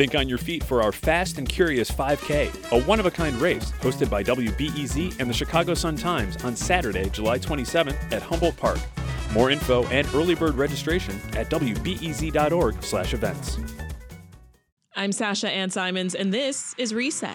Think on your feet for our Fast and Curious 5K, a one-of-a-kind race hosted by WBEZ and the Chicago Sun-Times on Saturday, July 27th at Humboldt Park. More info and early bird registration at wbez.org/events. I'm Sasha Ann Simons, and this is Reset.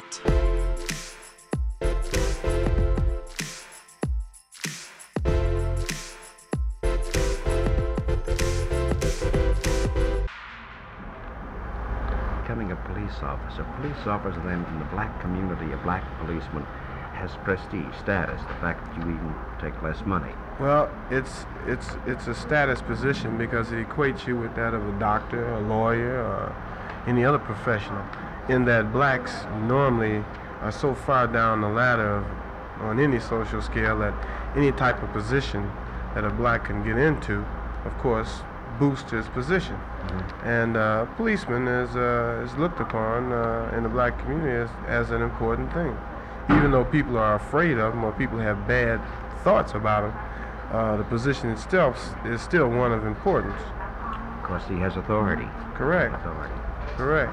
Becoming a police officer. Police officer then in the black community, a black policeman has prestige, status, the fact that you even take less money. Well, it's a status position because it equates you with that of a doctor, a lawyer, or any other professional, in that blacks normally are so far down the ladder on any social scale that any type of position that a black can get into, of course, boosts his position. Mm-hmm. And policeman is looked upon in the black community as an important thing. Even though people are afraid of them or people have bad thoughts about them, the position itself is still one of importance. Of course, he has authority. Correct. Correct.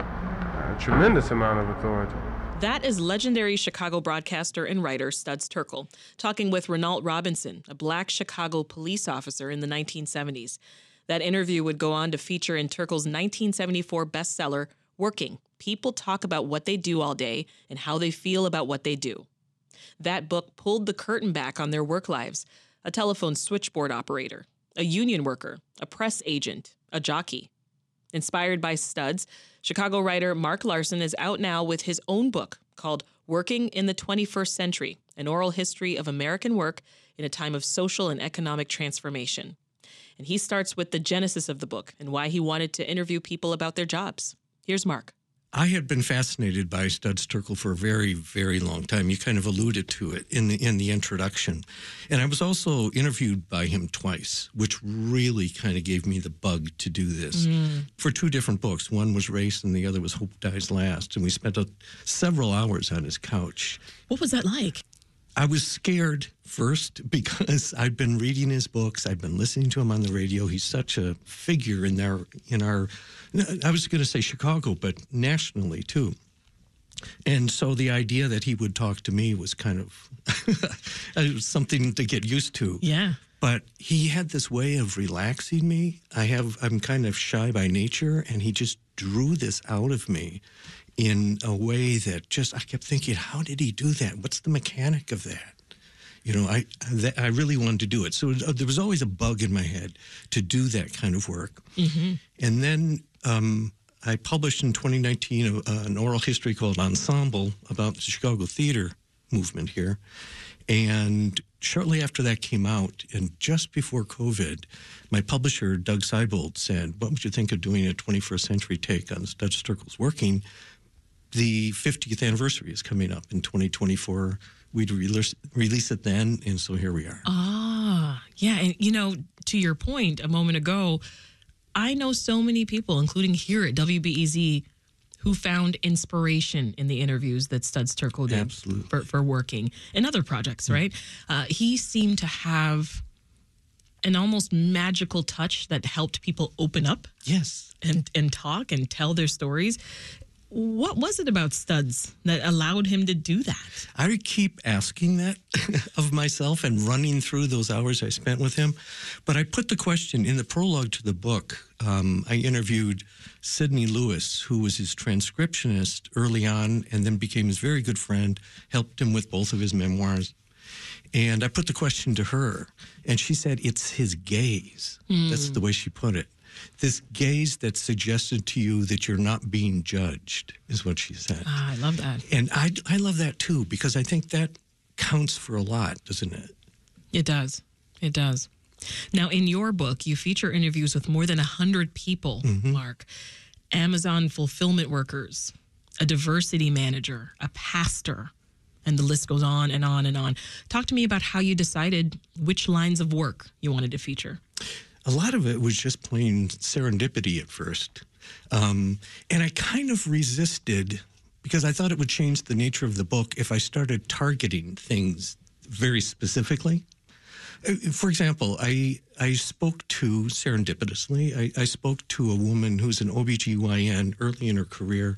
A tremendous amount of authority. That is legendary Chicago broadcaster and writer Studs Terkel talking with Renault Robinson, a black Chicago police officer in the 1970s. That interview would go on to feature in Terkel's 1974 bestseller, Working. People talk about what they do all day and how they feel about what they do. That book pulled the curtain back on their work lives. A telephone switchboard operator, a union worker, a press agent, a jockey. Inspired by Studs, Chicago writer Mark Larson is out now with his own book called Working in the 21st Century, an oral history of American work in a time of social and economic transformation. And he starts with the genesis of the book and why he wanted to interview people about their jobs. Here's Mark. I had been fascinated by Studs Terkel for a very, very long time. You kind of alluded to it in the introduction. And I was also interviewed by him twice, which really kind of gave me the bug to do this for two different books. One was Race and the other was Hope Dies Last. And we spent several hours on his couch. What was that like? I was scared first because I'd been reading his books. I'd been listening to him on the radio. He's such a figure in our, I was going to say Chicago, but nationally too. And so the idea that he would talk to me was kind of something to get used to. Yeah. But he had this way of relaxing me. I'm kind of shy by nature, and he just drew this out of me in a way that I kept thinking, how did he do that? What's the mechanic of that? I really wanted to do it. So there was always a bug in my head to do that kind of work. Mm-hmm. And then I published in 2019 an oral history called Ensemble about the Chicago theater movement here. And shortly after that came out, and just before COVID, my publisher, Doug Seibold, said, what would you think of doing a 21st century take on Studs Terkel's Working? The 50th anniversary is coming up in 2024. We'd release it then, and so here we are. Ah, yeah. And, to your point a moment ago, I know so many people, including here at WBEZ, who found inspiration in the interviews that Studs Terkel did for Working and other projects, right? He seemed to have an almost magical touch that helped people open up. Yes. And talk and tell their stories. What was it about Studs that allowed him to do that? I keep asking that of myself and running through those hours I spent with him. But I put the question in the prologue to the book. I interviewed Sidney Lewis, who was his transcriptionist early on and then became his very good friend, helped him with both of his memoirs. And I put the question to her, and she said, it's his gaze. That's the way she put it. This gaze that suggested to you that you're not being judged is what she said. I love that. And I love that too, because I think that counts for a lot, doesn't it? It does. It does. Now, in your book, you feature interviews with more than 100 people, Mark. Amazon fulfillment workers, a diversity manager, a pastor, and the list goes on and on and on. Talk to me about how you decided which lines of work you wanted to feature. A lot of it was just plain serendipity at first. And I kind of resisted because I thought it would change the nature of the book if I started targeting things very specifically. For example, I spoke to, serendipitously, I spoke to a woman who's an OBGYN early in her career,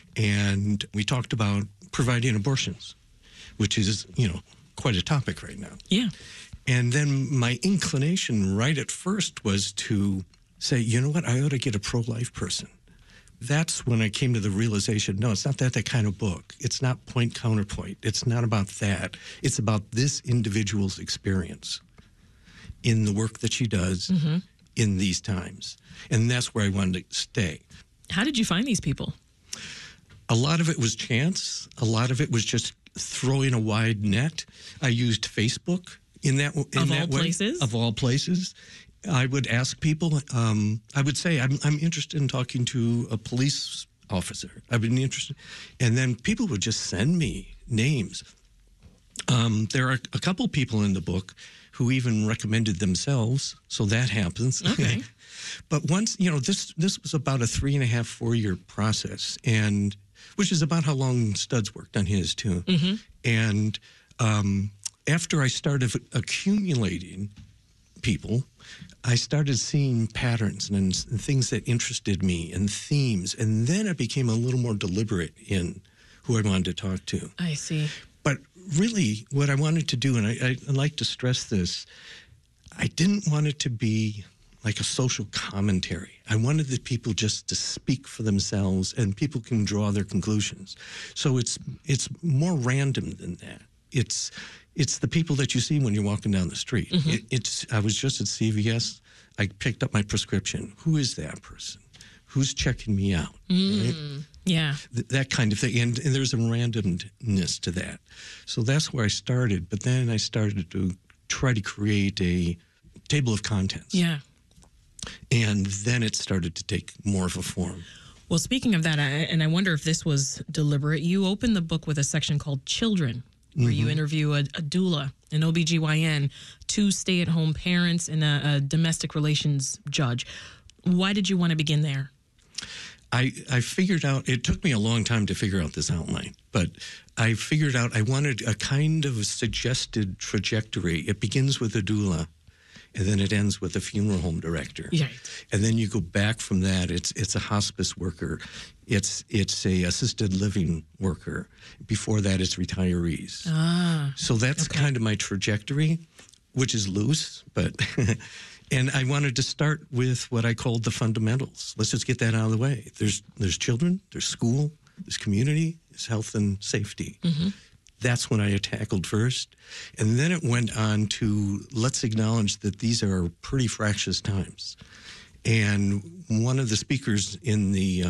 and we talked about providing abortions, which is, quite a topic right now. Yeah. And then my inclination right at first was to say, you know what, I ought to get a pro-life person. That's when I came to the realization, no, it's not that kind of book. It's not point counterpoint. It's not about that. It's about this individual's experience in the work that she does in these times. And that's where I wanted to stay. How did you find these people? A lot of it was chance. A lot of it was just throwing a wide net. I used Facebook in that way. Places? Of all places. I would ask people, I would say, I'm interested in talking to a police officer. I've been interested. And then people would just send me names. There are a couple people in the book who even recommended themselves, so that happens. Okay. But once, this was about a 3.5, 4 year process, and which is about how long Studs worked on his too. And after I started accumulating people, I started seeing patterns and things that interested me and themes. And then I became a little more deliberate in who I wanted to talk to. I see. But really what I wanted to do, and I like to stress this, I didn't want it to be like a social commentary. I wanted the people just to speak for themselves and people can draw their conclusions. So it's more random than that. It's the people that you see when you're walking down the street. I was just at CVS. I picked up my prescription. Who is that person? Who's checking me out? Right? Yeah. That kind of thing. And there's a randomness to that. So that's where I started. But then I started to try to create a table of contents. Yeah. And then it started to take more of a form. Well, speaking of that, and I wonder if this was deliberate, you opened the book with a section called Children, where you interview a doula, an OBGYN, 2 stay-at-home parents, and a domestic relations judge. Why did you want to begin there? I figured out, it took me a long time to figure out this outline, but I figured out I wanted a kind of suggested trajectory. It begins with a doula, and then it ends with a funeral home director. Right. And then you go back from that, it's a hospice worker. It's a assisted living worker. Before that, it's retirees. So that's kind of my trajectory, which is loose, but and I wanted to start with what I called the fundamentals. Let's just get that out of the way. There's children, there's school, there's community, there's health and safety. That's what I tackled first. And then it went on to let's acknowledge that these are pretty fractious times. And one of the speakers in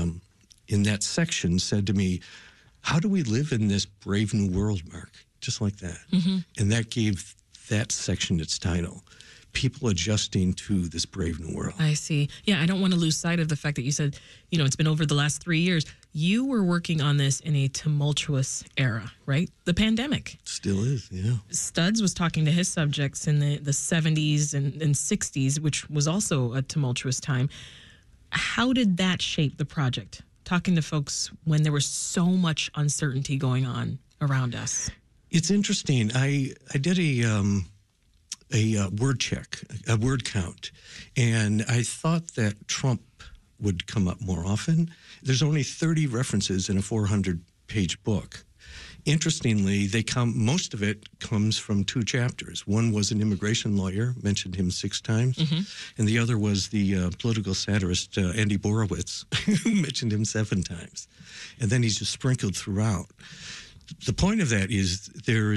that section said to me, how do we live in this brave new world, Mark? Just like that. And that gave that section its title, People Adjusting to This Brave New World. I see. Yeah, I don't want to lose sight of the fact that you said, it's been over the last 3 years. You were working on this in a tumultuous era, right? The pandemic. Still is, yeah. Studs was talking to his subjects in the 70s and 60s, which was also a tumultuous time. How did that shape the project? Talking to folks when there was so much uncertainty going on around us. It's interesting. I did a word check, a word count, and I thought that Trump would come up more often. There's only 30 references in a 400-page book. Interestingly, most of it comes from 2 chapters. One was an immigration lawyer, mentioned him 6 times, and the other was the political satirist Andy Borowitz, who mentioned him 7 times. And then he's just sprinkled throughout. The point of that is there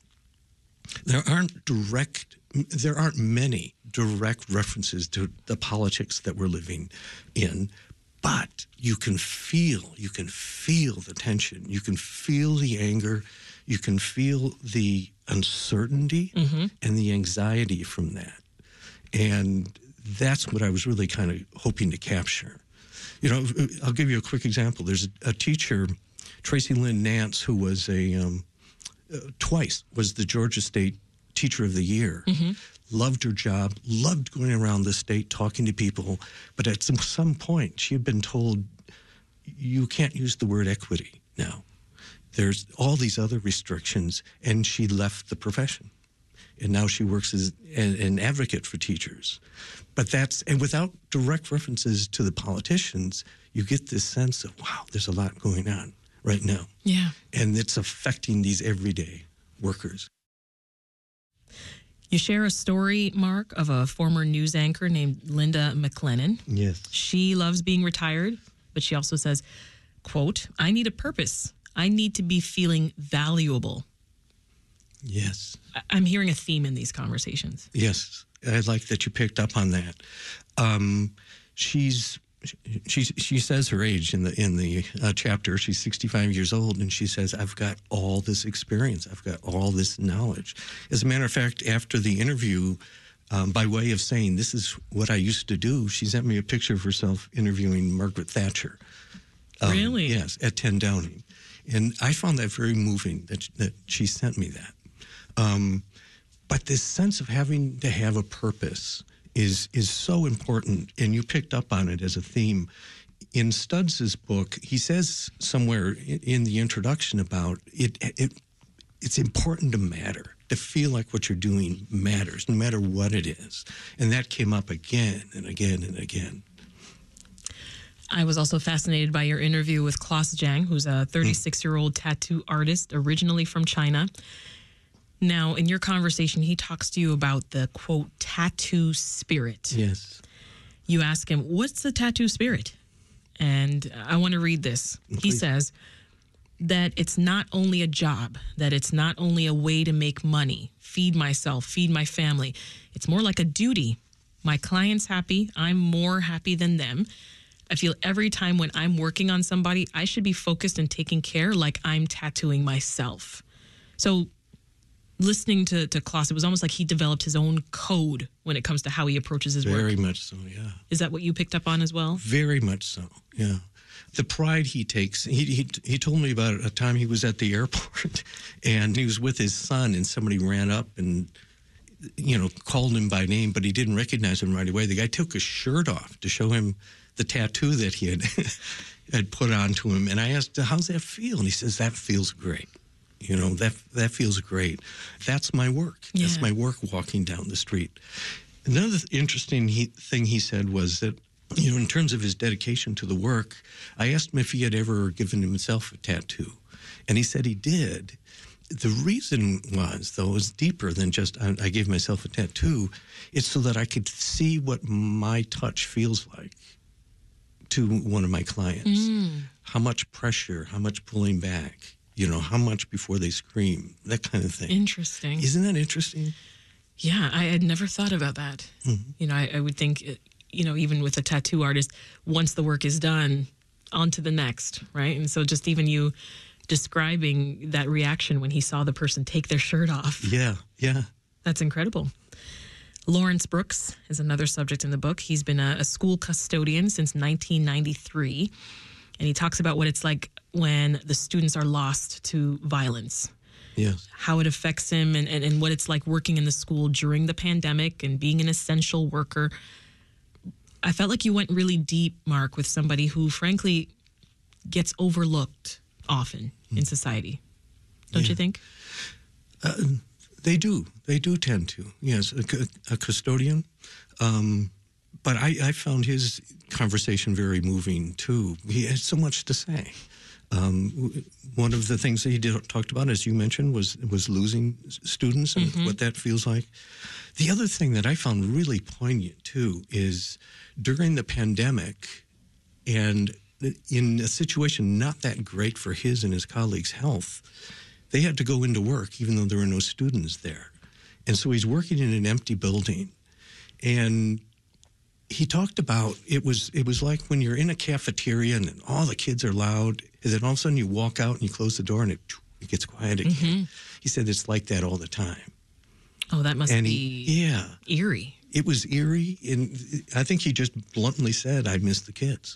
aren't many direct references to the politics that we're living in, but you can feel the tension, you can feel the anger, you can feel the uncertainty and the anxiety from that. And that's what I was really kind of hoping to capture. I'll give you a quick example. There's a teacher, Tracy Lynn Nance, who was twice was the Georgia State Teacher of the Year. Loved her job, loved going around the state talking to people, but at some point she had been told, you can't use the word equity now. There's all these other restrictions, and she left the profession. and now she works as an advocate for teachers. But and without direct references to the politicians, you get this sense of, wow, there's a lot going on right now. Yeah. And it's affecting these everyday workers. You share a story, Mark, of a former news anchor named Linda McLennan. Yes. She loves being retired, but she also says, quote, "I need a purpose. I need to be feeling valuable." Yes. I'm hearing a theme in these conversations. Yes. I like that you picked up on that. She says her age in the chapter. She's 65 years old, and she says, "I've got all this experience. I've got all this knowledge." As a matter of fact, after the interview, by way of saying, "This is what I used to do," she sent me a picture of herself interviewing Margaret Thatcher. Really? Yes, at 10 Downing. And I found that very moving that she sent me that. But this sense of having to have a purpose is so important, and you picked up on it as a theme. In Studs' book, he says somewhere in the introduction about it's important to matter, to feel like what you're doing matters, no matter what it is. And that came up again and again and again. I was also fascinated by your interview with Klaus Zhang, who's a 36-year-old tattoo artist originally from China. Now, in your conversation, he talks to you about the, quote, tattoo spirit. Yes. You ask him, what's the tattoo spirit? And I want to read this. Please. He says that it's not only a job, that it's not only a way to make money, feed myself, feed my family. It's more like a duty. My client's happy. I'm more happy than them. I feel every time when I'm working on somebody, I should be focused and taking care like I'm tattooing myself. So listening to Klaus, it was almost like he developed his own code when it comes to how he approaches his work. Very much so, yeah. Is that what you picked up on as well? Very much so, yeah. The pride he takes, he told me about a time he was at the airport and he was with his son and somebody ran up and, called him by name, but he didn't recognize him right away. The guy took his shirt off to show him the tattoo that he had put onto him. And I asked, "How's that feel?" And he says, "That feels great. That feels great. That's my work. Yeah. That's my work walking down the street." Another interesting thing he said was that, in terms of his dedication to the work, I asked him if he had ever given himself a tattoo. And he said he did. The reason was, though, is deeper than just I gave myself a tattoo. It's so that I could see what my touch feels like to one of my clients. How much pressure, how much pulling back, how much before they scream, that kind of thing. Interesting. Isn't that interesting? Yeah, I had never thought about that. Mm-hmm. I would think, even with a tattoo artist, once the work is done, on to the next, right? And so just even you describing that reaction when he saw the person take their shirt off. Yeah. That's incredible. Lawrence Brooks is another subject in the book. He's been a school custodian since 1993, and he talks about what it's like when the students are lost to violence. Yes. How it affects him and what it's like working in the school during the pandemic and being an essential worker. I felt like you went really deep, Mark, with somebody who, frankly, gets overlooked often in society. Don't you think? They do. They do tend to. Yes, a custodian. But I found his conversation very moving, too. He had so much to say. One of the things that he talked about, as you mentioned, was losing students and what that feels like. The other thing that I found really poignant, too, is during the pandemic and in a situation not that great for his and his colleagues' health, they had to go into work even though there were no students there. And so he's working in an empty building. And he talked about it was like when you're in a cafeteria and all the kids are loud, and then all of a sudden you walk out and you close the door and it gets quiet again. Mm-hmm. He said it's like that all the time. Oh, that must be eerie. It was eerie, and I think he just bluntly said, "I miss the kids."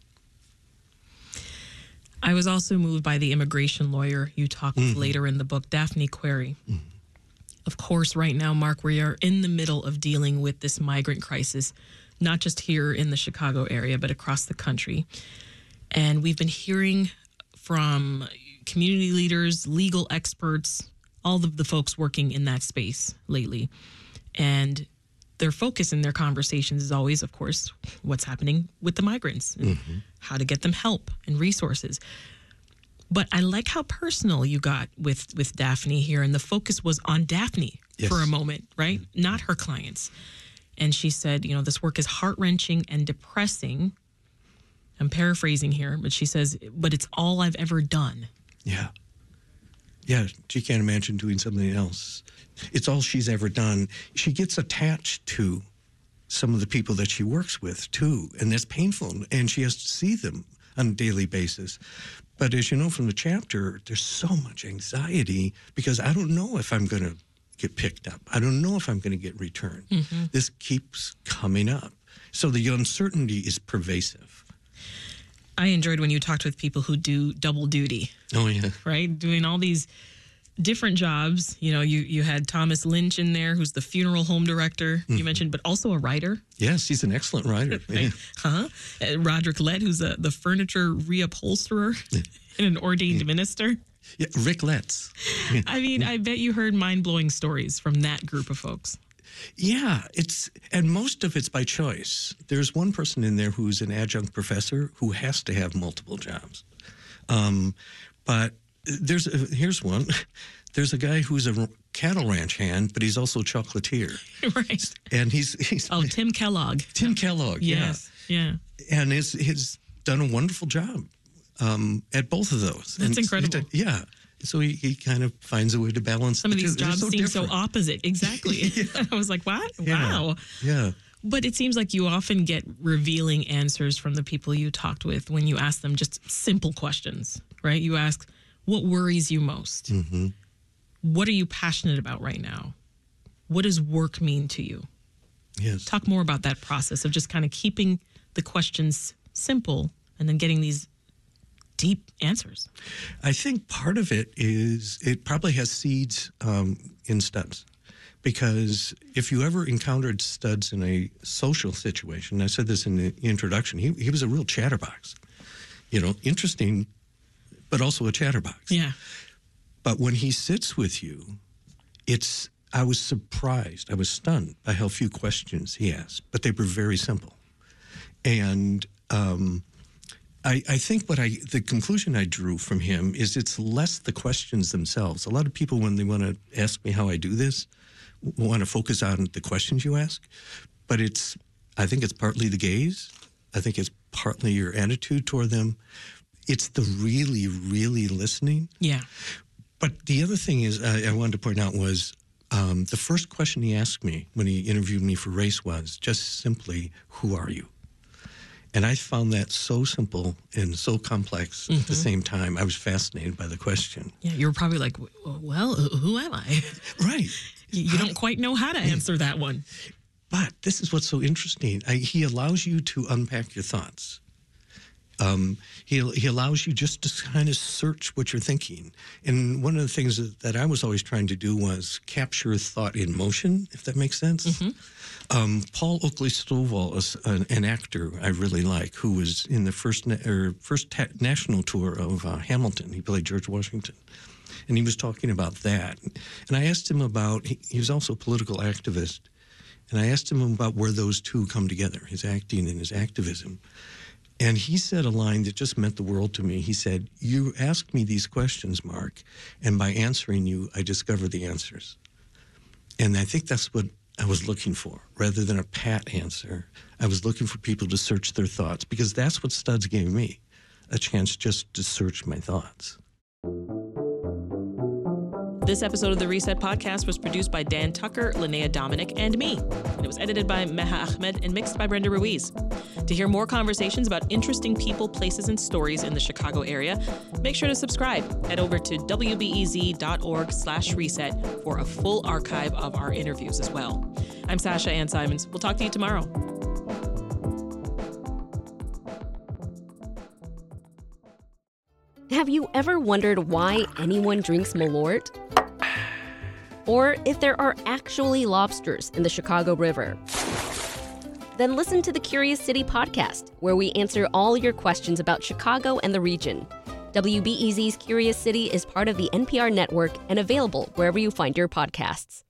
I was also moved by the immigration lawyer you talk with later in the book, Daphne Query. Mm-hmm. Of course, right now, Mark, we are in the middle of dealing with this migrant crisis, not just here in the Chicago area, but across the country. And we've been hearing from community leaders, legal experts, all of the folks working in that space lately. And their focus in their conversations is always, of course, what's happening with the migrants and how to get them help and resources. But I like how personal you got with Daphne here, and the focus was on Daphne for a moment, right? Not her clients. And she said, this work is heart-wrenching and depressing. I'm paraphrasing here, but she says, but it's all I've ever done. Yeah. Yeah, she can't imagine doing something else. It's all she's ever done. She gets attached to some of the people that she works with, too, and that's painful, and she has to see them on a daily basis. But as you know from the chapter, there's so much anxiety because I don't know if I'm going to get picked up. I don't know if I'm going to get returned. This keeps coming up. So the uncertainty is pervasive. I enjoyed when you talked with people who do double duty. Oh, yeah. Right? Doing all these different jobs. You had Thomas Lynch in there, who's the funeral home director, you mentioned, but also a writer. Yes, he's an excellent writer. Right. Roderick Lett, who's the furniture reupholsterer and an ordained minister. Yeah, Rick Letts. I mean, I bet you heard mind-blowing stories from that group of folks. Yeah, and most of it's by choice. There's one person in there who's an adjunct professor who has to have multiple jobs. But here's one. There's a guy who's a cattle ranch hand, but he's also a chocolatier. Right. And he's Tim Kellogg. Tim Kellogg, yes. Yeah. And he's done a wonderful job at both of those. That's incredible. Yeah. So he kind of finds a way to balance some of these two. jobs seem so opposite. Exactly. I was like, what? Yeah. Wow. Yeah. But it seems like you often get revealing answers from the people you talked with when you ask them just simple questions, right? You ask, what worries you most? What are you passionate about right now? What does work mean to you? Yes. Talk more about that process of just kind of keeping the questions simple and then getting these deep answers. I think part of it is it probably has seeds in Studs. Because if you ever encountered Studs in a social situation, I said this in the introduction, he was a real chatterbox. Interesting, but also a chatterbox. Yeah. But when he sits with you, I was surprised, I was stunned by how few questions he asked, but they were very simple. And I think the conclusion I drew from him is it's less the questions themselves. A lot of people, when they want to ask me how I do this, want to focus on the questions you ask, but I think it's partly the gaze. I think it's partly your attitude toward them. It's the really, really listening. Yeah. But the other thing is I wanted to point out was the first question he asked me when he interviewed me for Race was just simply, who are you? And I found that so simple and so complex at the same time. I was fascinated by the question. Yeah, you were probably like, well, who am I? Right. You don't quite know how to answer that one. But this is what's so interesting. He allows you to unpack your thoughts. He allows you just to kind of search what you're thinking. And one of the things that I was always trying to do was capture thought in motion, if that makes sense. Paul Oakley-Stovall is an actor I really like who was in the first national tour of Hamilton. He played George Washington. And he was talking about that. And I asked him about, he was also a political activist, and I asked him about where those two come together, his acting and his activism. And he said a line that just meant the world to me. He said, you ask me these questions, Mark, and by answering you, I discover the answers. And I think that's what I was looking for. Rather than a pat answer, I was looking for people to search their thoughts, because that's what Studs gave me, a chance just to search my thoughts. This episode of the Reset Podcast was produced by Dan Tucker, Linnea Dominic, and me. And it was edited by Meha Ahmed and mixed by Brenda Ruiz. To hear more conversations about interesting people, places, and stories in the Chicago area, make sure to subscribe. Head over to wbez.org/reset for a full archive of our interviews as well. I'm Sasha Ann Simons. We'll talk to you tomorrow. Have you ever wondered why anyone drinks Malort? Or if there are actually lobsters in the Chicago River? Then listen to the Curious City podcast, where we answer all your questions about Chicago and the region. WBEZ's Curious City is part of the NPR network and available wherever you find your podcasts.